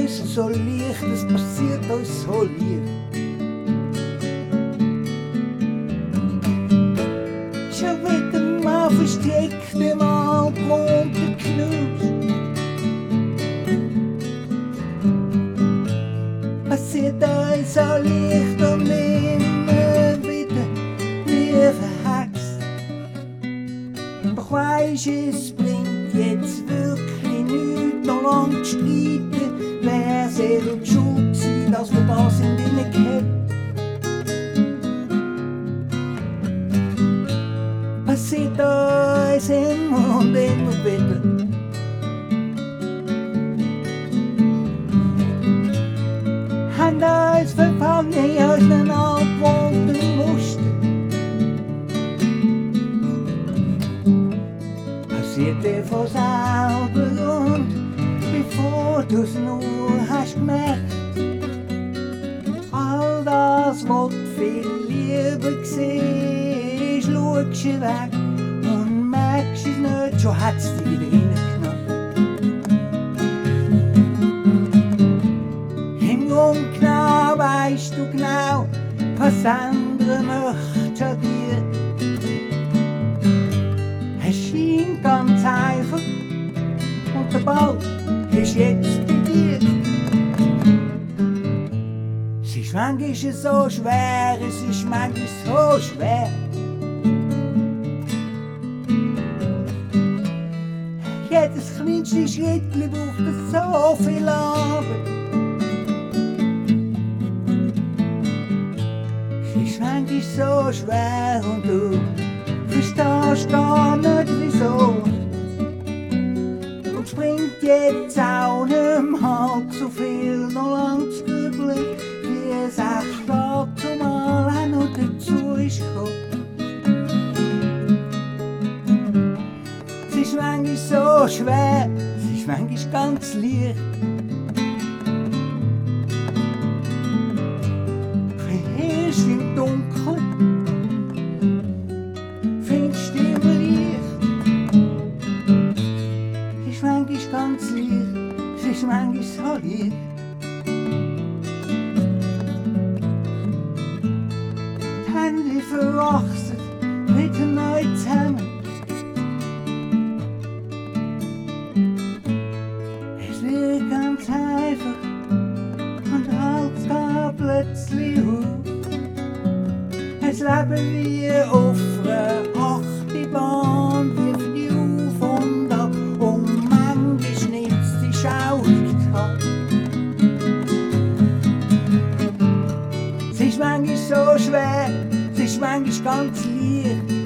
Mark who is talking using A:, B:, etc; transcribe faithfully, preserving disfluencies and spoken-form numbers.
A: uns so leicht, es passiert uns so leicht. Schon wieder mal versteckt im altwohnten Knusch. Passiert uns so leicht und immer wieder wie verhext. Doch weisst, es bringt jetzt wirklich nichts, noch lang zu streiten. Wer selber die Schuld gewesen, dass wir da sind reingekehrt? Passiert uns immer und immer wieder. Haben uns verfangen in unseren altwohnten Muster. Passiert dir von selber und bevor du's nur hast gemerkt. All das, was du viel lieber siehst, schaust du weg und merkst es nicht, schon hat's dich wieder reingenommen. Im Grunde genau weisst du genau, was ändern möchte an dir. Es scheint ganz einfach und der Ball ist jetzt bei dir. Es ist manchmal so schwer, es ist manchmal so schwer. Jedes kleinste Schrittchen braucht es so viel Arbeit. Es ist manchmal so schwer und du verstehst gar nicht wieso. Und springt jetzt auch nicht halt so viel noch lang zu grübeln, wie es echt dazu mal auch noch dazu ist gekommen. Es ist manchmal so schwer, es ist manchmal ganz leicht. Erst im Dunkeln findest du immer Licht. Es ist manchmal ganz leicht, es ist manchmal so leicht. Die Hände verwachsen wieder neu zusammen. Es wird ganz einfach und alles geht plötzlich auf. Es leben wie auf einer Achterbahn, wirft die auf und ab und manchmal nimmt's die Schaukel ab. Es ist manchmal so schwer, es ist manchmal ganz leicht.